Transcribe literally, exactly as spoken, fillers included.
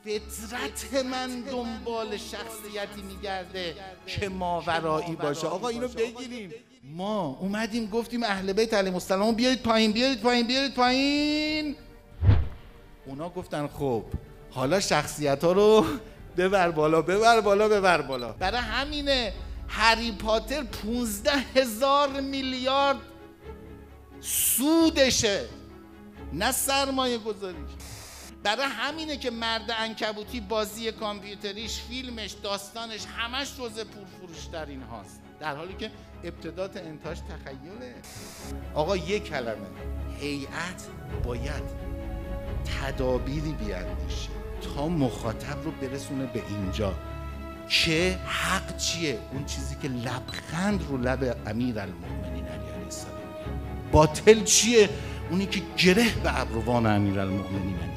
فطرت من دنبال شخصیتی میگرده که ماورایی باشه. آقا اینو بگیریم. ما اومدیم گفتیم اهل بیت علیهم السلام بیارید پایین بیارید پایین بیارید پایین. اونا گفتن خب حالا شخصیت ها رو ببر بالا ببر بالا ببر بالا. برای همینه هری پاتر پونزده هزار میلیارد سودشه، نه سرمایه گذاریش. برای همینه که مرد عنکبوتی بازی کامپیوتریش، فیلمش، داستانش همش جزء پرفروش ترین هاست، در حالی که ابتدا تا انتهاش تخیله. آقا یک کلمه، هیئت باید تدابیری بیاندیشه تا مخاطب رو برسونه به اینجا که حق چیه، اون چیزی که لبخند رو لب امیرالمؤمنین علیه السلام. باطل چیه، اونی که گره به ابروان امیرالمؤمنین